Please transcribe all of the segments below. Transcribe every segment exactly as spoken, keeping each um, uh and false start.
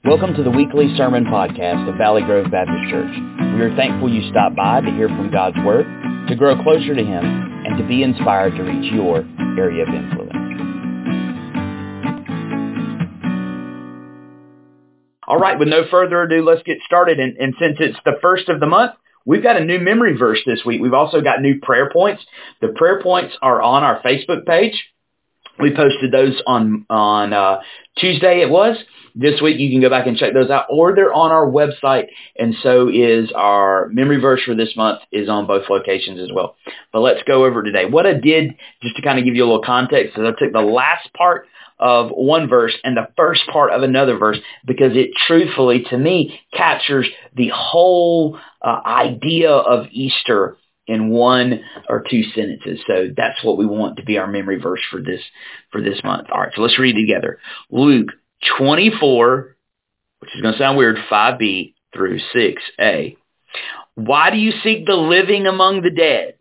Welcome to the weekly sermon podcast of Valley Grove Baptist Church. We are thankful you stopped by to hear from God's Word, to grow closer to Him, and to be inspired to reach your area of influence. All right, with no further ado, let's get started. And, and since it's the first of the month, we've got a new memory verse this week. We've also got new prayer points. The prayer points are on our Facebook page. We posted those on on uh, Tuesday, it was. This week, you can go back and check those out, or they're on our website, and so is our memory verse for this month is on both locations as well. But let's go over today. What I did, just to kind of give you a little context, is I took the last part of one verse and the first part of another verse, because it truthfully, to me, captures the whole uh, idea of Easter in one or two sentences. So that's what we want to be our memory verse for this for this month. All right, so let's read it together. Luke twenty-four, which is going to sound weird, five b through six a. Why do you seek the living among the dead?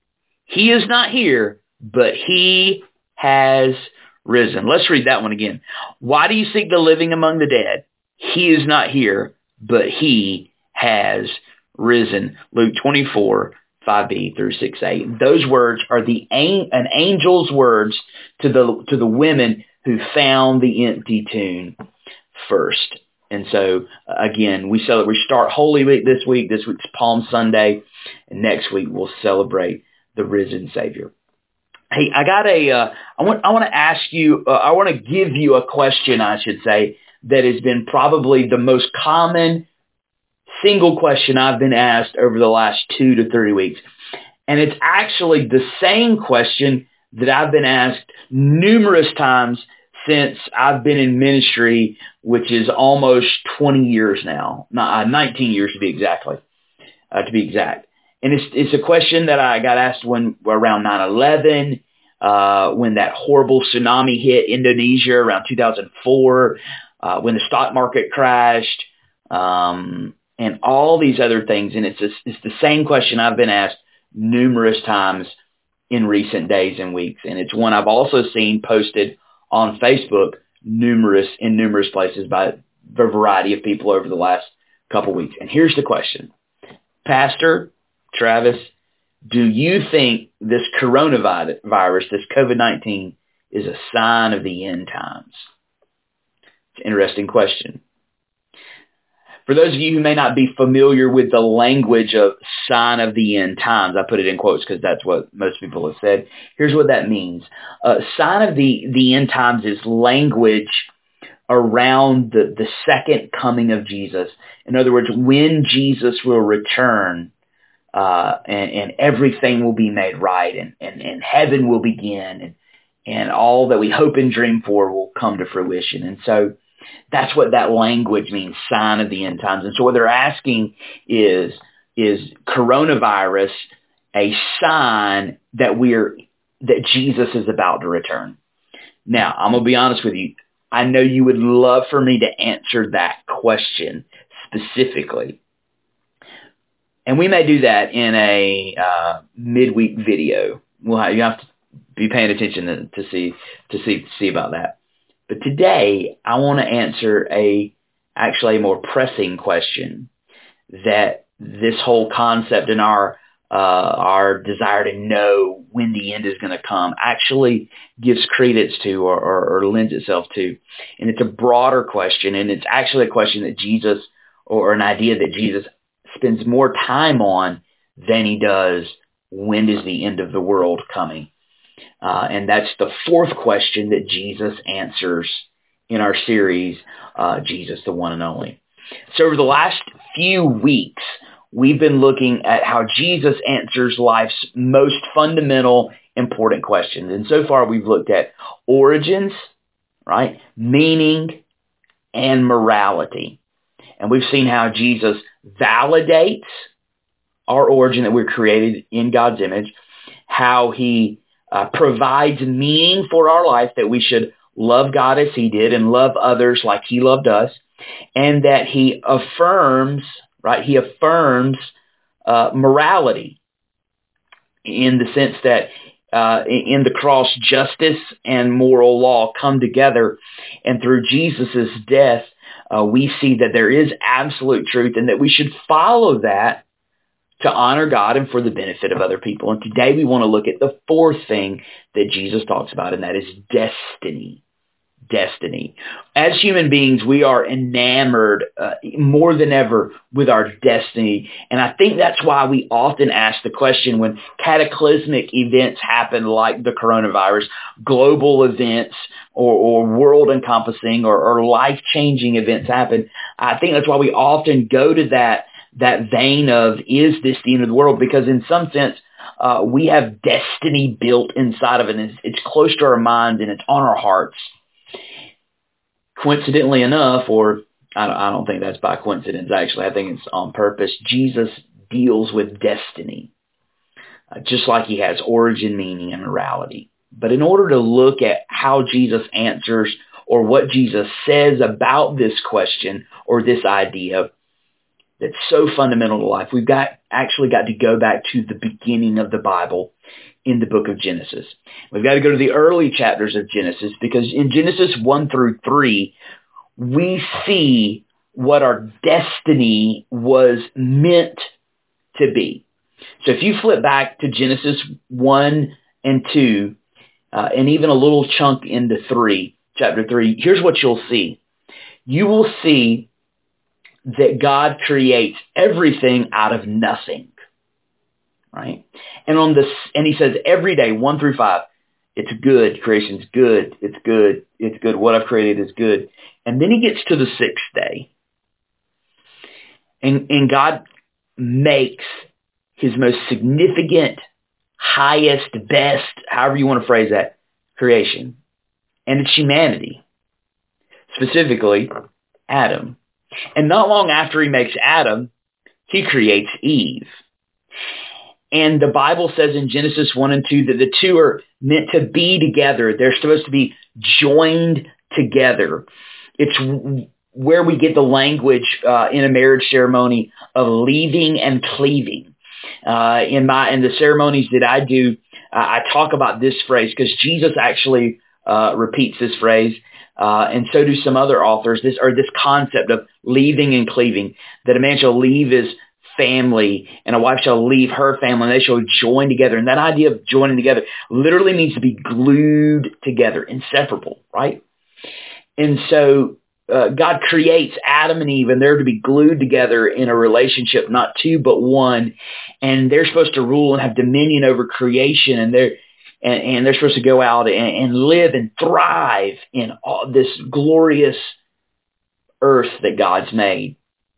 He is not here, but he has risen. Let's read that one again. Why do you seek the living among the dead? He is not here, but he has risen. Luke twenty-four, five b through six a. Those words are the an angel's words to the to the women who found the empty tomb first. And so, again, we celebrate, we start Holy Week this week. This week's Palm Sunday. And next week, we'll celebrate the risen Savior. Hey, I got a, uh, I want, I want to ask you, uh, I want to give you a question, I should say, that has been probably the most common single question I've been asked over the last two to three weeks. And it's actually the same question that I've been asked numerous times since I've been in ministry, which is almost twenty years now, nineteen years to be exactly, uh, to be exact. And it's it's a question that I got asked when around nine eleven, uh, when that horrible tsunami hit Indonesia around two thousand four, uh, when the stock market crashed, um, and all these other things. And it's a, it's the same question I've been asked numerous times in recent days and weeks. And it's one I've also seen posted on Facebook numerous in numerous places by a variety of people over the last couple weeks. And here's the question. Pastor Travis, do you think this coronavirus, this COVID nineteen, is a sign of the end times? It's an interesting question. For those of you who may not be familiar with the language of sign of the end times, I put it in quotes because that's what most people have said. Here's what that means. Uh, sign of the, the end times is language around the, the second coming of Jesus. In other words, when Jesus will return, uh, and, and everything will be made right, and, and, and heaven will begin, and, and all that we hope and dream for will come to fruition. And so that's what that language means, sign of the end times. And so what they're asking is, is coronavirus a sign that we're, that Jesus is about to return? Now, I'm going to be honest with you. I know you would love for me to answer that question specifically. And we may do that in a uh, midweek video. Well, you have to be paying attention to, to see, to see, to see about that. But today, I want to answer a actually a more pressing question that this whole concept and our uh, our desire to know when the end is going to come actually gives credence to or, or, or lends itself to. And it's a broader question, and it's actually a question that Jesus, or an idea that Jesus spends more time on than he does when is the end of the world coming. Uh, and that's the fourth question that Jesus answers in our series, uh, Jesus, the One and Only. So over the last few weeks, we've been looking at how Jesus answers life's most fundamental, important questions. And so far, we've looked at origins, right, meaning, and morality. And we've seen how Jesus validates our origin, that we're created in God's image, how he Uh, provides meaning for our life, that we should love God as he did and love others like he loved us, and that he affirms, right, he affirms uh, morality in the sense that uh, in the cross, justice and moral law come together, and through Jesus's death, uh, we see that there is absolute truth and that we should follow that to honor God and for the benefit of other people. And today we want to look at the fourth thing that Jesus talks about, and that is destiny. Destiny. As human beings, we are enamored uh, more than ever with our destiny. And I think that's why we often ask the question when cataclysmic events happen like the coronavirus, global events or, or world-encompassing or, or life-changing events happen. I think that's why we often go to that, that vein of, is this the end of the world? Because in some sense, uh, we have destiny built inside of it. And it's, it's close to our minds and it's on our hearts. Coincidentally enough, or I don't, I don't think that's by coincidence, actually. I think it's on purpose. Jesus deals with destiny, uh, just like he has origin, meaning, and morality. But in order to look at how Jesus answers or what Jesus says about this question or this idea that's so fundamental to life, we've got actually got to go back to the beginning of the Bible in the book of Genesis. We've got to go to the early chapters of Genesis because in Genesis one through three, we see what our destiny was meant to be. So if you flip back to Genesis one and two, uh, and even a little chunk into three, chapter three, here's what you'll see. You will see that God creates everything out of nothing. Right? And on this, and he says every day, one through five, it's good. Creation's good. It's good. It's good. What I've created is good. And then he gets to the sixth day. And, and God makes his most significant, highest, best, however you want to phrase that, creation. And it's humanity. Specifically, Adam. And not long after he makes Adam, he creates Eve. And the Bible says in Genesis one and two that the two are meant to be together. They're supposed to be joined together. It's where we get the language uh, in a marriage ceremony of leaving and cleaving. Uh, in my in the ceremonies that I do, uh, I talk about this phrase because Jesus actually uh, repeats this phrase, uh, and so do some other authors. This or this concept of leaving and cleaving, that a man shall leave his family and a wife shall leave her family and they shall join together. And that idea of joining together literally means to be glued together, inseparable, right? And so uh, God creates Adam and Eve and they're to be glued together in a relationship, not two, but one. And they're supposed to rule and have dominion over creation. And they're, and, and they're supposed to go out and, and live and thrive in all this glorious earth that God's made.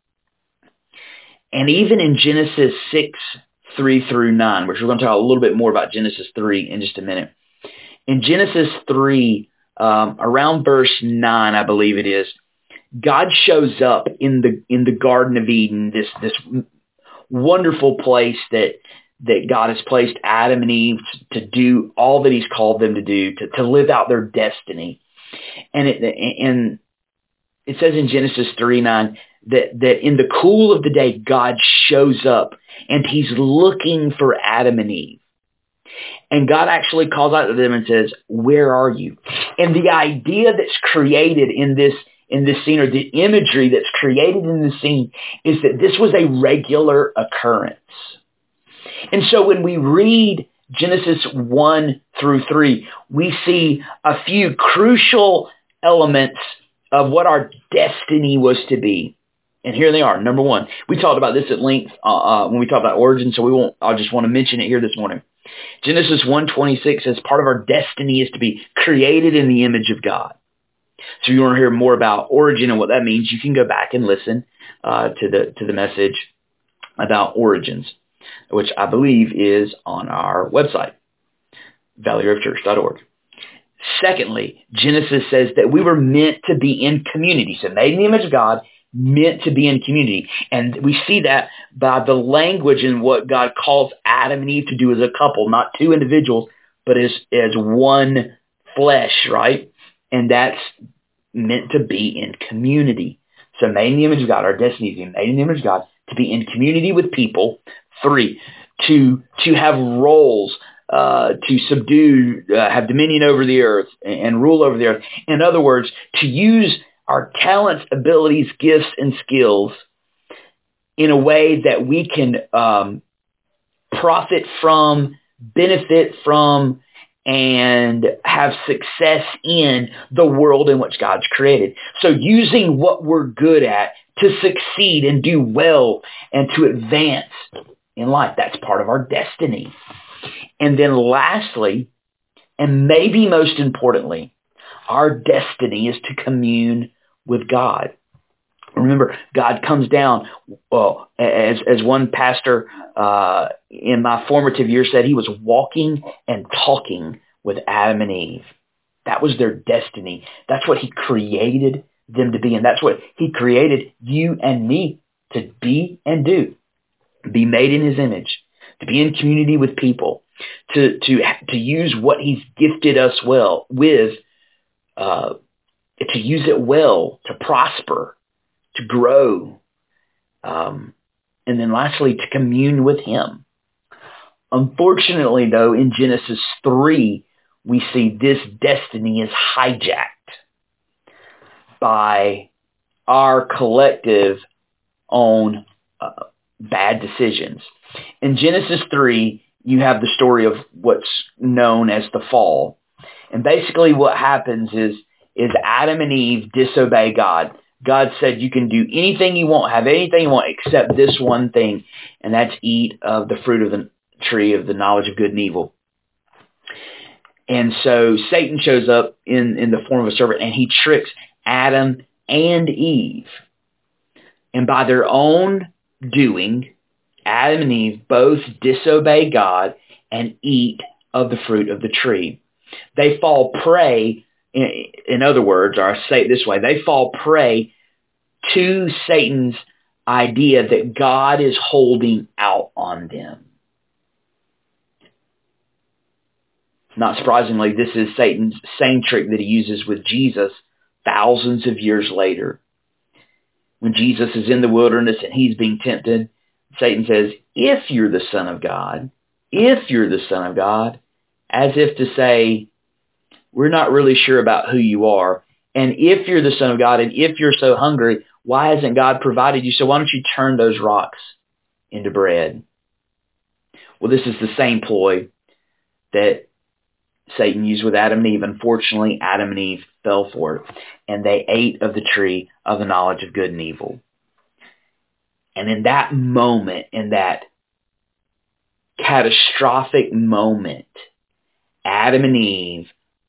And even in Genesis six, three through nine, which we're going to talk a little bit more about Genesis three in just a minute. In Genesis three, um, around verse nine, I believe it is, God shows up in the in the Garden of Eden, this this wonderful place that that God has placed Adam and Eve to do all that he's called them to do, to, to live out their destiny. And it, and it says in Genesis three nine, that, that in the cool of the day, God shows up and he's looking for Adam and Eve. And God actually calls out to them and says, where are you? And the idea that's created in this, in this scene, or the imagery that's created in the scene, is that this was a regular occurrence. And so when we read Genesis one through three, we see a few crucial elements of what our destiny was to be. And here they are. Number one, we talked about this at length uh, uh, when we talked about origin, so we won't. I just want to mention it here this morning. Genesis one twenty-six says part of our destiny is to be created in the image of God. So if you want to hear more about origin and what that means, you can go back and listen uh, to the to the message about origins, which I believe is on our website, valley grove church dot org. Secondly, Genesis says that we were meant to be in community. So made in the image of God, meant to be in community. And we see that by the language and what God calls Adam and Eve to do as a couple, not two individuals, but as, as one flesh, right? And that's meant to be in community. So made in the image of God, our destiny is made in the image of God, to be in community with people. Three, to, to have roles, uh, to subdue, uh, have dominion over the earth and, and rule over the earth. In other words, to use our talents, abilities, gifts, and skills in a way that we can um, profit from, benefit from, and have success in the world in which God's created. So using what we're good at to succeed and do well and to advance in life, that's part of our destiny. And then lastly, and maybe most importantly, our destiny is to commune with God. Remember, God comes down, well, as as one pastor uh, in my formative years said, he was walking and talking with Adam and Eve. That was their destiny. That's what he created them to be, and that's what he created you and me to be and do. Be made in his image, to be in community with people, to to to use what he's gifted us well with, uh, to use it well, to prosper, to grow, um, and then lastly, to commune with him. Unfortunately, though, in Genesis three, we see this destiny is hijacked by our collective own uh, bad decisions. In Genesis three, you have the story of what's known as the fall. And basically what happens is, is Adam and Eve disobey God. God said, you can do anything you want, have anything you want, except this one thing, and that's eat of the fruit of the tree of the knowledge of good and evil. And so Satan shows up in, in the form of a serpent, and he tricks Adam and Eve. And by their own doing, Adam and Eve both disobey God and eat of the fruit of the tree. They fall prey. In, in other words, or I say it this way, they fall prey to Satan's idea that God is holding out on them. Not surprisingly, this is Satan's same trick that he uses with Jesus thousands of years later. When Jesus is in the wilderness and he's being tempted, Satan says, if you're the Son of God, if you're the Son of God, as if to say, we're not really sure about who you are. And if you're the Son of God, and if you're so hungry, why hasn't God provided you? So why don't you turn those rocks into bread? Well, this is the same ploy that Satan used with Adam and Eve. Unfortunately, Adam and Eve fell for it, and they ate of the tree of the knowledge of good and evil. And in that moment, in that catastrophic moment, Adam and Eve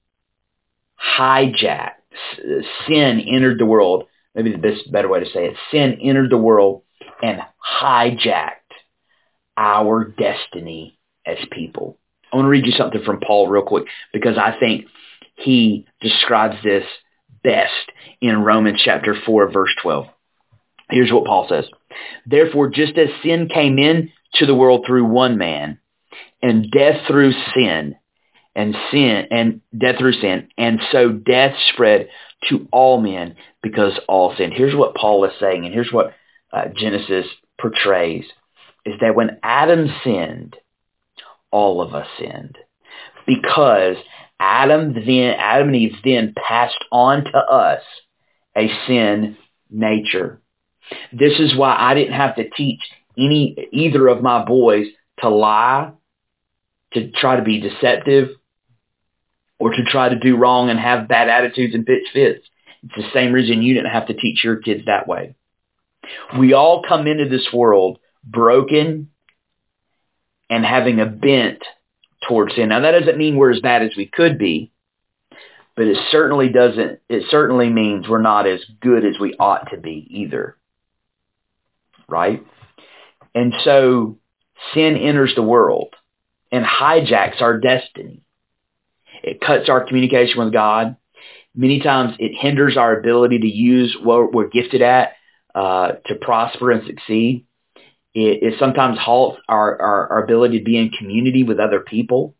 hijacked, sin entered the world. Maybe the best, better way to say it. Sin entered the world and hijacked our destiny as people. I want to read you something from Paul real quick, because I think he describes this best in Romans chapter four, verse twelve. Here's what Paul says. Therefore, just as sin came into the world through one man, and death through sin, and sin and death through sin, and so death spread to all men because all sinned. Here's what Paul is saying, and here's what uh, Genesis portrays, is that when Adam sinned, all of us sinned, because Adam then Adam and Eve then passed on to us a sin nature. This is why I didn't have to teach any either of my boys to lie, to try to be deceptive, or to try to do wrong and have bad attitudes and pitch fits. It's the same reason you didn't have to teach your kids that way. We all come into this world broken and having a bent towards sin. Now, that doesn't mean we're as bad as we could be, but it certainly doesn't. It certainly means we're not as good as we ought to be either, right? And so sin enters the world and hijacks our destiny. It cuts our communication with God. Many times it hinders our ability to use what we're gifted at uh, to prosper and succeed. It, it sometimes halts our, our, our ability to be in community with other people.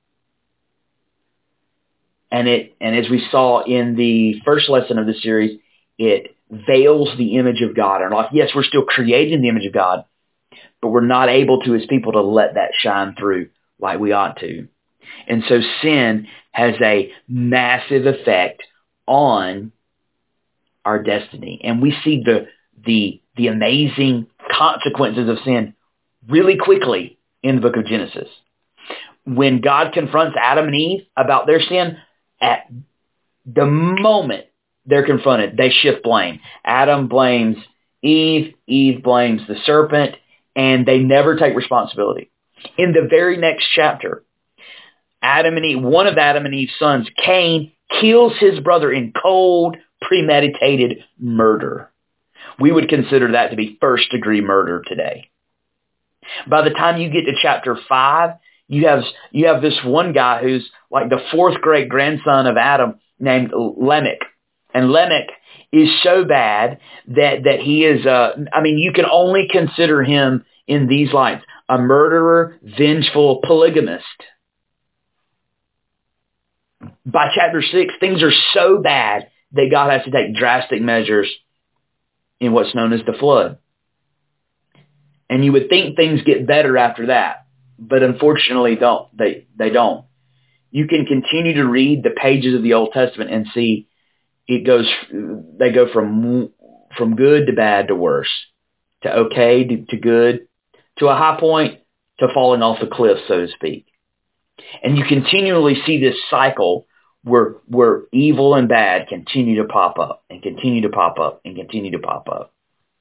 And it and as we saw in the first lesson of the series, it veils the image of God in our life. Yes, we're still created in the image of God, but we're not able to, as people, to let that shine through like we ought to. And so sin has a massive effect on our destiny. And we see the the the amazing consequences of sin really quickly in the book of Genesis. When God confronts Adam and Eve about their sin, at the moment they're confronted, they shift blame. Adam blames Eve, Eve blames the serpent, and they never take responsibility. In the very next chapter, Adam and Eve, one of Adam and Eve's sons, Cain, kills his brother in cold, premeditated murder. We would consider that to be first-degree murder today. By the time you get to chapter five, you have you have this one guy who's like the fourth great grandson of Adam named Lamech. And Lamech is so bad that, that he is, uh, I mean, you can only consider him in these lines: a murderer, vengeful, polygamist. By chapter six, things are so bad that God has to take drastic measures in what's known as the flood. And you would think things get better after that, but unfortunately don't. They they don't. You can continue to read the pages of the Old Testament and see it goes. They go from from good to bad to worse, to okay to, to good, to a high point to falling off the cliff, so to speak. And you continually see this cycle where where evil and bad continue to pop up and continue to pop up and continue to pop up.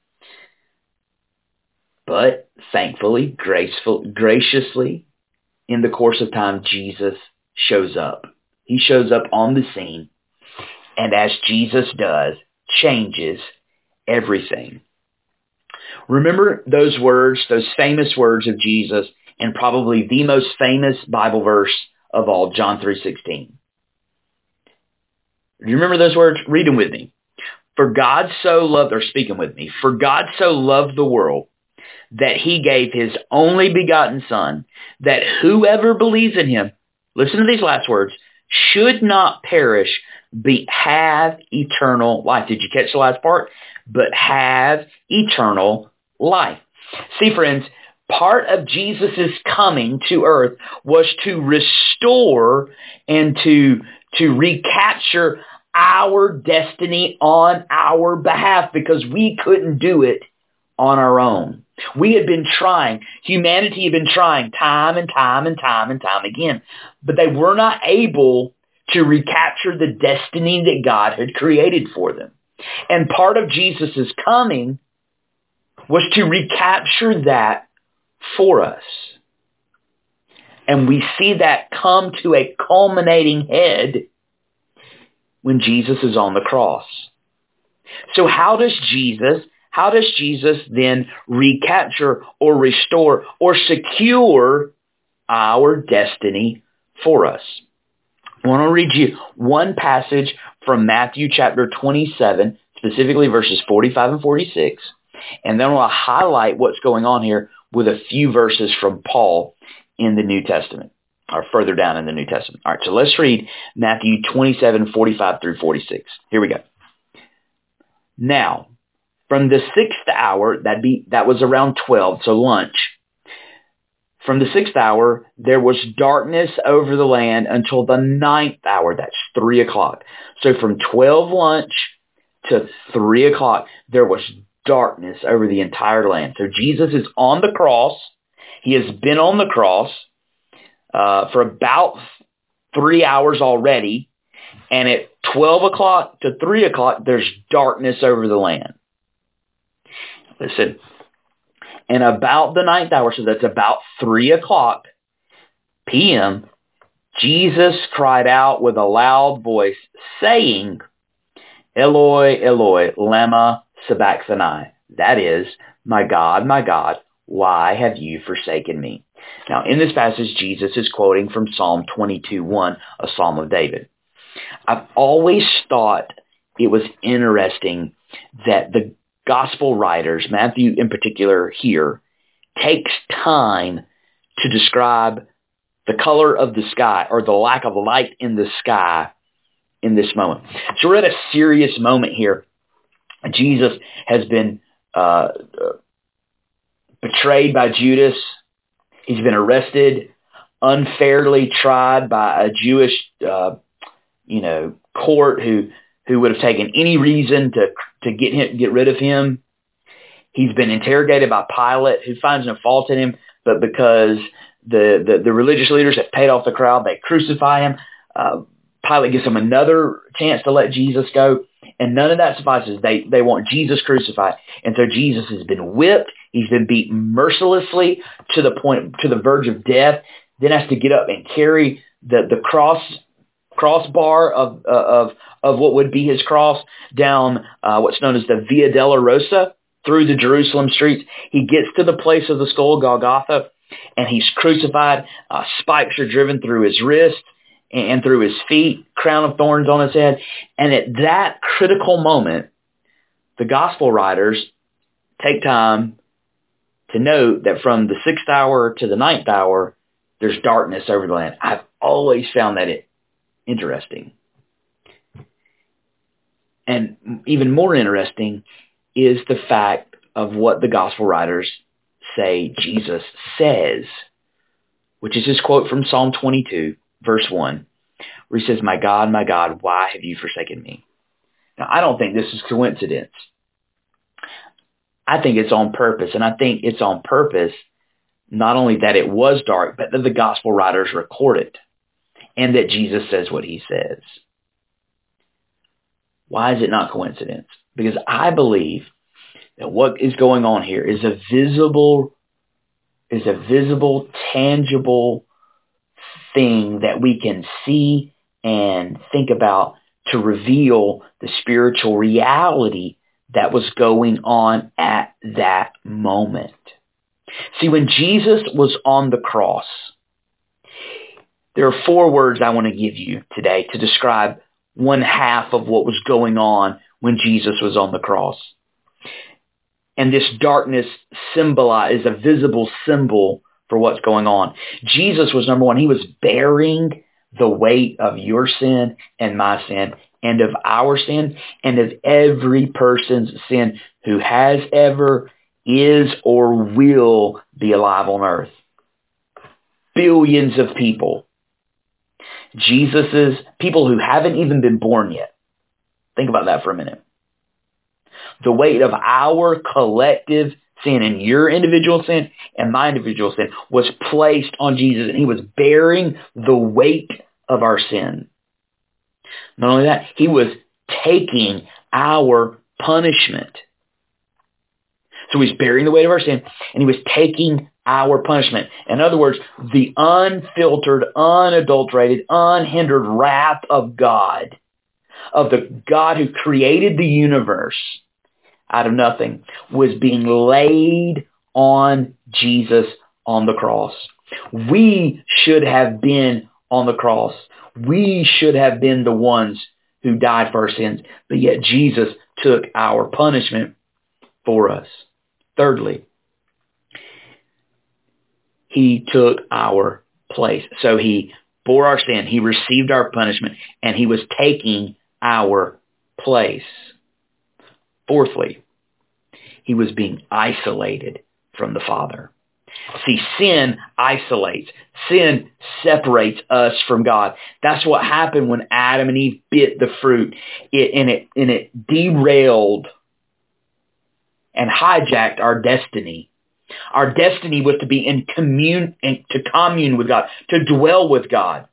But thankfully, graceful, graciously, in the course of time, Jesus shows up. He shows up on the scene, and as Jesus does, changes everything. Remember those words, those famous words of Jesus, and probably the most famous Bible verse of all, John three sixteen. Do you remember those words? Read them with me. For God so loved, or speaking with me, for God so loved the world that he gave his only begotten Son, that whoever believes in him, listen to these last words, should not perish, but have eternal life. Did you catch the last part? But have eternal life. See, friends, part of Jesus' coming to earth was to restore and to, to recapture our destiny on our behalf, because we couldn't do it on our own. We had been trying, humanity had been trying time and time and time and time again, but they were not able to recapture the destiny that God had created for them. And part of Jesus' coming was to recapture that for us. And we see that come to a culminating head when Jesus is on the cross. So how does Jesus, how does Jesus then recapture or restore or secure our destiny for us? I want to read you one passage from Matthew chapter twenty-seven, specifically verses forty-five and forty-six, and then I'll highlight what's going on here with a few verses from Paul in the New Testament, or further down in the New Testament. All right, so let's read Matthew twenty-seven, forty-five through forty-six. Here we go. Now, from the sixth hour, that'd be, that was around twelve, so lunch. From the sixth hour, there was darkness over the land until the ninth hour. That's three o'clock. So from twelve lunch to three o'clock, there was darkness over the entire land. So Jesus is on the cross. He has been on the cross uh, for about three hours already. And at twelve o'clock to three o'clock, there's darkness over the land. Listen. And about the ninth hour, so that's about three o'clock p m, Jesus cried out with a loud voice, saying, Eloi, Eloi, lama sabachthani. That is, my God, my God, why have you forsaken me? Now, in this passage, Jesus is quoting from Psalm twenty-two one, a Psalm of David. I've always thought it was interesting that the gospel writers, Matthew in particular here, takes time to describe the color of the sky or the lack of light in the sky in this moment. So we're at a serious moment here. Jesus has been uh, betrayed by Judas. He's been arrested, unfairly tried by a Jewish, uh, you know, court who who would have taken any reason to, to get him, get rid of him. He's been interrogated by Pilate, who finds no fault in him, but because the, the, the religious leaders have paid off the crowd, they crucify him. Uh, Pilate gives him another chance to let Jesus go, and none of that suffices. They they want Jesus crucified, and so Jesus has been whipped. He's been beaten mercilessly to the point, to the verge of death. Then has to get up and carry the the cross crossbar of uh, of of what would be his cross down uh, what's known as the Via Dolorosa through the Jerusalem streets. He gets to the place of the skull, Golgotha, and he's crucified. Uh, spikes are driven through his wrist and through his feet, crown of thorns on his head. And at that critical moment, the gospel writers take time to note that from the sixth hour to the ninth hour, there's darkness over the land. I've always found that it interesting. And even more interesting is the fact of what the gospel writers say Jesus says, which is his quote from Psalm twenty-two, verse one, where he says, "My God, my God, why have you forsaken me?" Now, I don't think this is coincidence. I think it's on purpose, and I think it's on purpose not only that it was dark, but that the gospel writers record it, and that Jesus says what he says. Why is it not coincidence? Because I believe that what is going on here is a visible, is a visible, tangible thing that we can see and think about to reveal the spiritual reality that was going on at that moment. See, when Jesus was on the cross, there are four words I want to give you today to describe one half of what was going on when Jesus was on the cross. And this darkness symbolize is a visible symbol for what's going on. Jesus was, number one, he was bearing the weight of your sin and my sin and of our sin and of every person's sin who has ever, is, or will be alive on earth. Billions of people. Jesus's people who haven't even been born yet. Think about that for a minute. The weight of our collective sin and your individual sin and my individual sin was placed on Jesus, and he was bearing the weight of our sin. Not only that, he was taking our punishment. So he's bearing the weight of our sin, and he was taking our punishment. In other words, the unfiltered, unadulterated, unhindered wrath of God, of the God who created the universe out of nothing, was being laid on Jesus on the cross. We should have been on the cross. We should have been the ones who died for our sins, but yet Jesus took our punishment for us. Thirdly, he took our place. So he bore our sin, he received our punishment, and he was taking our place. Fourthly, he was being isolated from the Father. See, sin isolates. Sin separates us from God. That's what happened when Adam and Eve bit the fruit. It, and, it, and it derailed and hijacked our destiny. Our destiny was to be in commune, in, to commune with God, to dwell with God.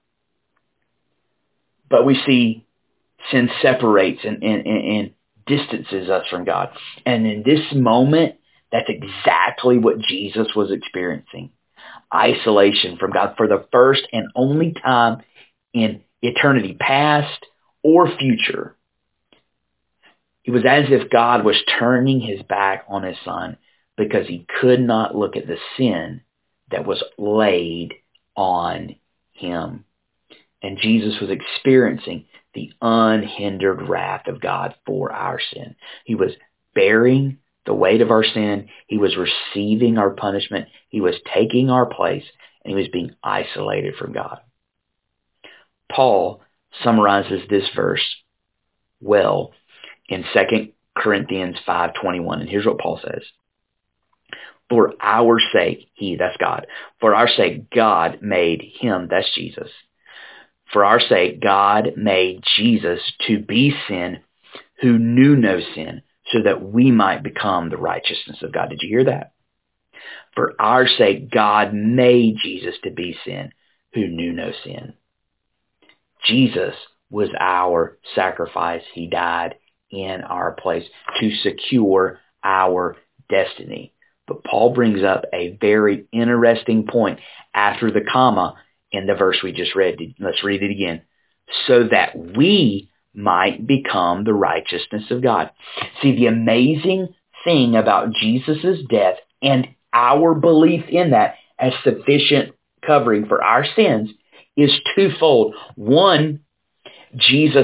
But we see sin separates and, and, and distances us from God. And in this moment, that's exactly what Jesus was experiencing. Isolation from God for the first and only time in eternity past or future. It was as if God was turning his back on his son because he could not look at the sin that was laid on him. And Jesus was experiencing the unhindered wrath of God for our sin. He was bearing the weight of our sin. He was receiving our punishment. He was taking our place, and he was being isolated from God. Paul summarizes this verse well in Second Corinthians five twenty-one. And here's what Paul says. For our sake, he, that's God, for our sake, God made him, that's Jesus, For our sake, God made Jesus to be sin who knew no sin, so that we might become the righteousness of God. Did you hear that? For our sake, God made Jesus to be sin who knew no sin. Jesus was our sacrifice. He died in our place to secure our destiny. But Paul brings up a very interesting point after the comma in the verse we just read. Let's read it again. So that we might become the righteousness of God. See, the amazing thing about Jesus' death and our belief in that as sufficient covering for our sins is twofold. One, Jesus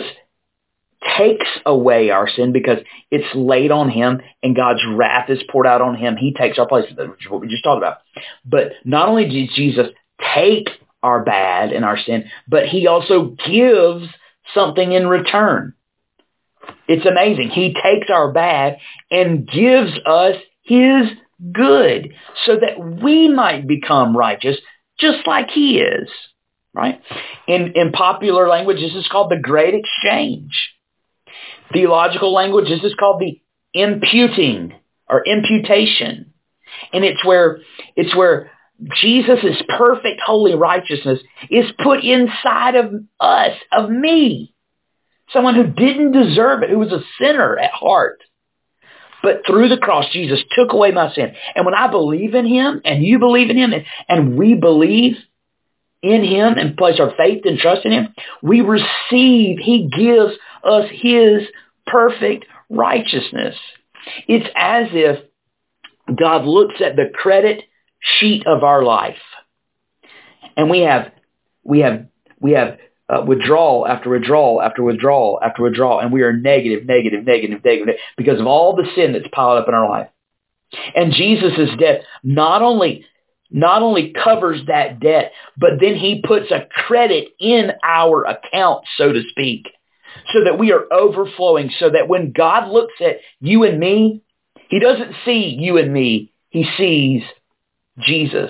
takes away our sin because it's laid on him and God's wrath is poured out on him. He takes our place, which is what we just talked about. But not only did Jesus take our bad and our sin, but he also gives something in return. It's amazing. He takes our bad and gives us his good so that we might become righteous just like he is. Right? In, in popular language, this is called the Great Exchange. Theological language, this is called the imputing or imputation. And it's where it's where Jesus' perfect holy righteousness is put inside of us, of me. Someone who didn't deserve it, who was a sinner at heart. But through the cross, Jesus took away my sin. And when I believe in him, and you believe in him, and, and we believe in him and place our faith and trust in him, we receive, he gives us his perfect righteousness. It's as if God looks at the credit sheet of our life, and we have, we have, we have uh, withdrawal after withdrawal after withdrawal after withdrawal, and we are negative, negative, negative, negative because of all the sin that's piled up in our life. And Jesus' death not only not only covers that debt, but then he puts a credit in our account, so to speak, so that we are overflowing, so that when God looks at you and me, he doesn't see you and me, he sees Jesus.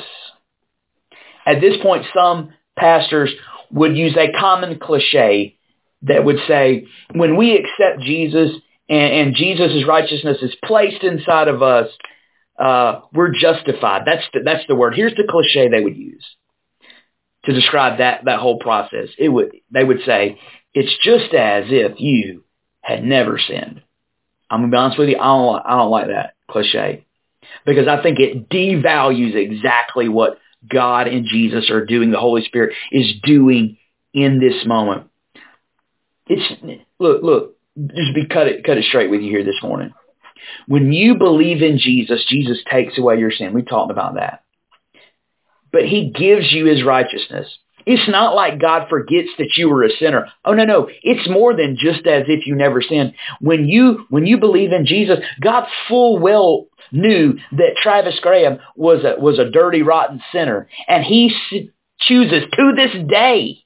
At this point, some pastors would use a common cliche that would say, when we accept Jesus and, and Jesus' righteousness is placed inside of us, uh, we're justified. That's the, that's the word. Here's the cliche they would use to describe that, that whole process. It would, they would say, it's just as if you had never sinned. I'm going to be honest with you, I don't, I don't like that cliche because I think it devalues exactly what God and Jesus are doing, the Holy Spirit is doing in this moment. It's look, look, just be cut it, cut it straight with you here this morning. When you believe in Jesus, Jesus takes away your sin. We talked about that. But he gives you his righteousness. It's not like God forgets that you were a sinner. Oh, no, no. It's more than just as if you never sinned. When you, when you believe in Jesus, God full well knew that Travis Graham was a, was a dirty, rotten sinner. And he chooses to this day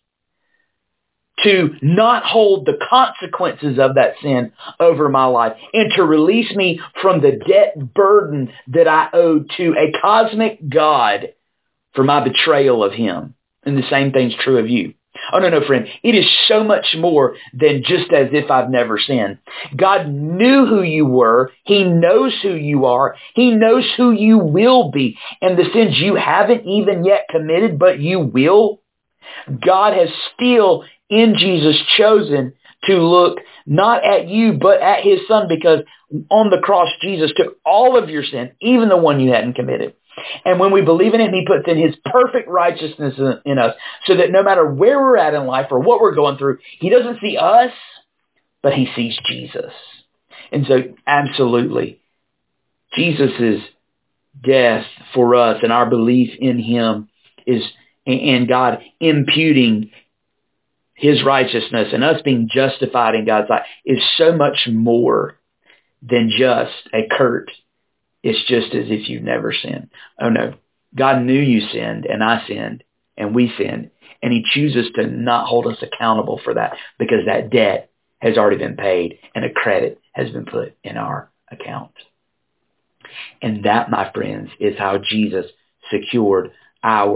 to not hold the consequences of that sin over my life and to release me from the debt burden that I owed to a cosmic God for my betrayal of him. And the same thing's true of you. Oh, no, no, friend. It is so much more than just as if I've never sinned. God knew who you were. He knows who you are. He knows who you will be. And the sins you haven't even yet committed, but you will, God has still in Jesus chosen to look not at you, but at his son, because on the cross, Jesus took all of your sin, even the one you hadn't committed. And when we believe in him, he puts in his perfect righteousness in, in us so that no matter where we're at in life or what we're going through, he doesn't see us, but he sees Jesus. And so absolutely, Jesus' death for us and our belief in him is, and God imputing his righteousness and us being justified in God's sight is so much more than just a curt, it's just as if you never sinned. Oh no, God knew you sinned and I sinned and we sinned. And he chooses to not hold us accountable for that because that debt has already been paid and a credit has been put in our account. And that, my friends, is how Jesus secured our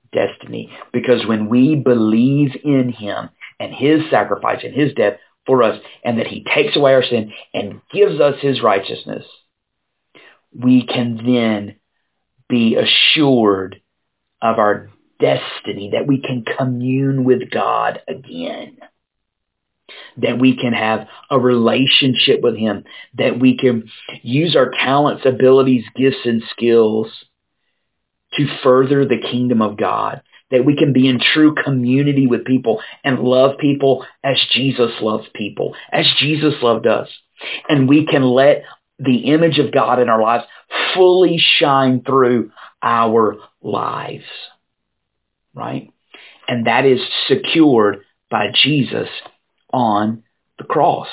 destiny. Because when we believe in him and his sacrifice and his death for us, and that he takes away our sin and gives us his righteousness, we can then be assured of our destiny, that we can commune with God again, that we can have a relationship with him, that we can use our talents, abilities, gifts, and skills to further the kingdom of God, that we can be in true community with people and love people as Jesus loved people, as Jesus loved us. And we can let the image of God in our lives fully shine through our lives, right? And that is secured by Jesus on the cross.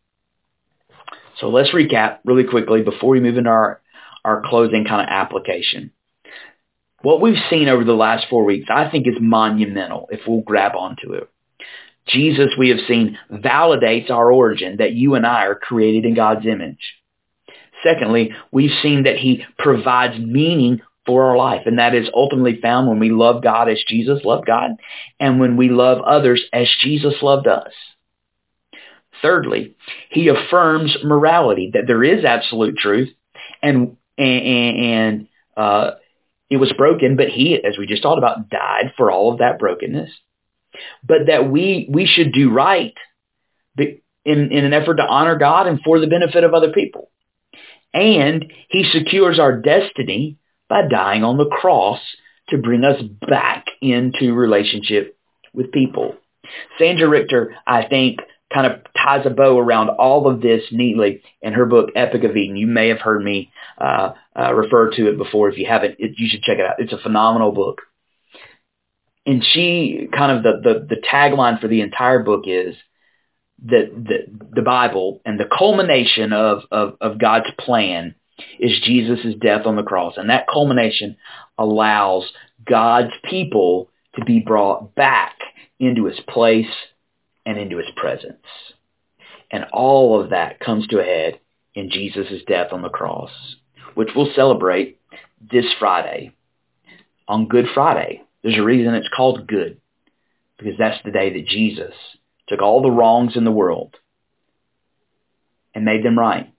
So let's recap really quickly before we move into our, our closing kind of application. What we've seen over the last four weeks, I think, is monumental if we'll grab onto it. Jesus, we have seen, validates our origin, that you and I are created in God's image. Secondly, we've seen that he provides meaning for our life, and that is ultimately found when we love God as Jesus loved God, and when we love others as Jesus loved us. Thirdly, he affirms morality, that there is absolute truth, and and, and uh, it was broken, but he, as we just talked about, died for all of that brokenness. But that we we should do right in, in an effort to honor God and for the benefit of other people. And he secures our destiny by dying on the cross to bring us back into relationship with people. Sandra Richter, I think, kind of ties a bow around all of this neatly in her book, Epic of Eden. You may have heard me uh, uh, refer to it before. If you haven't, it, you should check it out. It's a phenomenal book. And she kind of the, the, the tagline for the entire book is that the, the Bible and the culmination of, of, of God's plan is Jesus' death on the cross. And that culmination allows God's people to be brought back into his place and into his presence. And all of that comes to a head in Jesus' death on the cross, which we'll celebrate this Friday, on Good Friday. There's a reason it's called good, because that's the day that Jesus took all the wrongs in the world and made them right.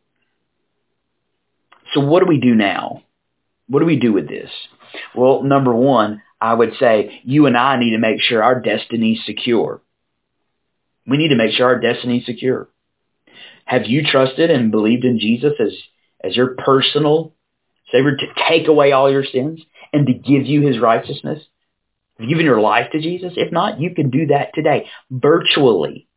So what do we do now? What do we do with this? Well, number one, I would say you and I need to make sure our destiny is secure. We need to make sure our destiny is secure. Have you trusted and believed in Jesus as, as your personal Savior to take away all your sins and to give you his righteousness? Have you given your life to Jesus? If not, you can do that today, virtually.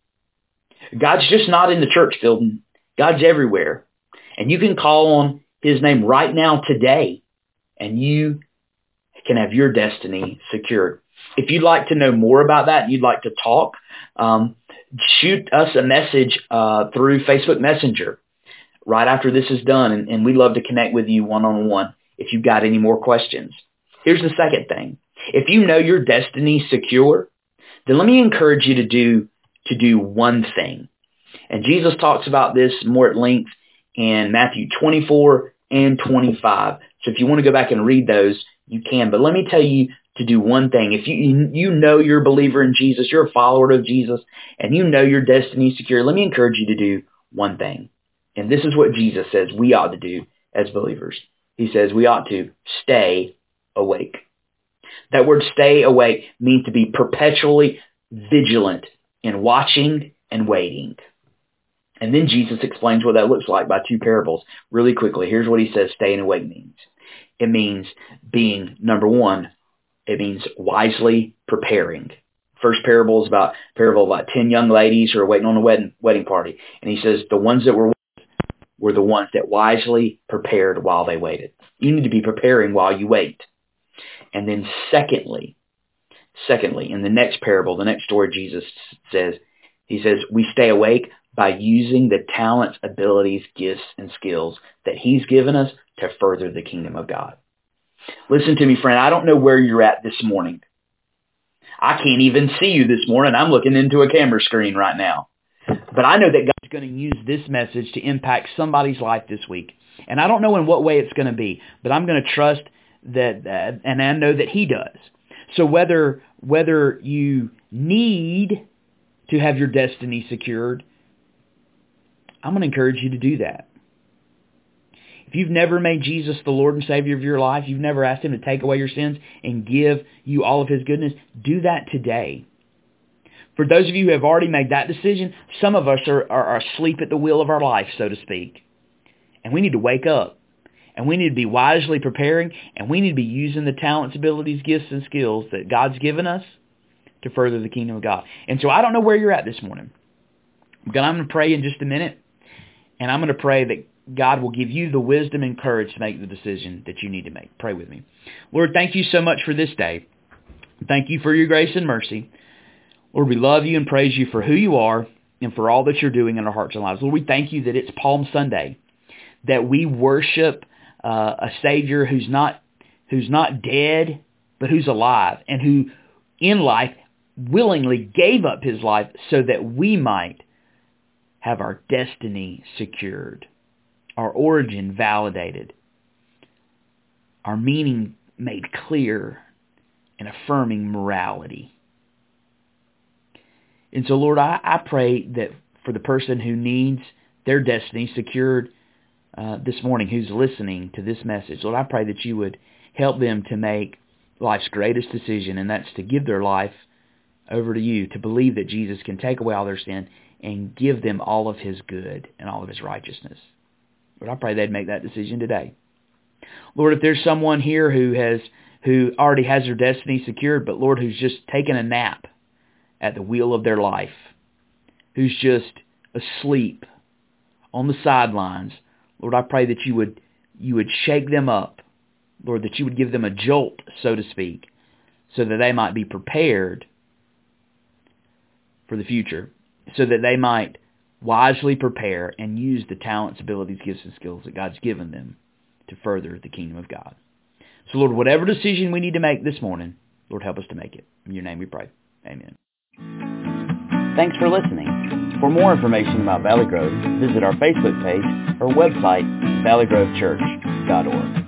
God's just not in the church building. God's everywhere. And you can call on his name right now today, and you can have your destiny secured. If you'd like to know more about that and you'd like to talk, um, shoot us a message uh, through Facebook Messenger right after this is done, and, and we'd love to connect with you one-on-one if you've got any more questions. Here's the second thing. If you know your destiny secure, then let me encourage you to do to do one thing. And Jesus talks about this more at length in Matthew twenty-four and twenty-five. So if you want to go back and read those, you can. But let me tell you to do one thing. If you you know you're a believer in Jesus, you're a follower of Jesus, and you know your destiny is secure, let me encourage you to do one thing. And this is what Jesus says we ought to do as believers. He says we ought to stay awake. That word stay awake means to be perpetually vigilant in watching and waiting. And then Jesus explains what that looks like by two parables really quickly. Here's what he says staying awake means. It means being, number one, it means wisely preparing. First parable is about parable about ten young ladies who are waiting on a wedding, wedding party. And he says the ones that were were the ones that wisely prepared while they waited. You need to be preparing while you wait. And then secondly, secondly, in the next parable, the next story Jesus says, he says, we stay awake by using the talents, abilities, gifts, and skills that he's given us to further the kingdom of God. Listen to me, friend. I don't know where you're at this morning. I can't even see you this morning. I'm looking into a camera screen right now. But I know that God's going to use this message to impact somebody's life this week. And I don't know in what way it's going to be, but I'm going to trust that, uh, and I know that he does, So whether whether you need to have your destiny secured, I'm going to encourage you to do that. If you've never made Jesus the Lord and Savior of your life, you've never asked Him to take away your sins and give you all of His goodness, do that today. For those of you who have already made that decision, some of us are, are, are asleep at the wheel of our life, so to speak. And we need to wake up. And we need to be wisely preparing. And we need to be using the talents, abilities, gifts, and skills that God's given us to further the kingdom of God. And so I don't know where you're at this morning. But I'm going to pray in just a minute. And I'm going to pray that God will give you the wisdom and courage to make the decision that you need to make. Pray with me. Lord, thank you so much for this day. Thank you for your grace and mercy. Lord, we love you and praise you for who you are and for all that you're doing in our hearts and lives. Lord, we thank you that it's Palm Sunday, that we worship uh, a Savior who's not who's not dead, but who's alive, and who in life willingly gave up his life so that we might have our destiny secured, our origin validated, our meaning made clear, and affirming morality. And so, Lord, I, I pray that for the person who needs their destiny secured uh, this morning, who's listening to this message, Lord, I pray that you would help them to make life's greatest decision, and that's to give their life over to you, to believe that Jesus can take away all their sin and give them all of his good and all of his righteousness. Lord, I pray they'd make that decision today. Lord, if there's someone here who has who already has their destiny secured, but Lord, who's just taken a nap at the wheel of their life, who's just asleep on the sidelines, Lord, I pray that you would you would shake them up, Lord, that you would give them a jolt, so to speak, so that they might be prepared for the future, so that they might wisely prepare and use the talents, abilities, gifts, and skills that God's given them to further the kingdom of God. So, Lord, whatever decision we need to make this morning, Lord, help us to make it. In your name we pray. Amen. Thanks for listening. For more information about Valley Grove, visit our Facebook page or website, valley grove church dot org.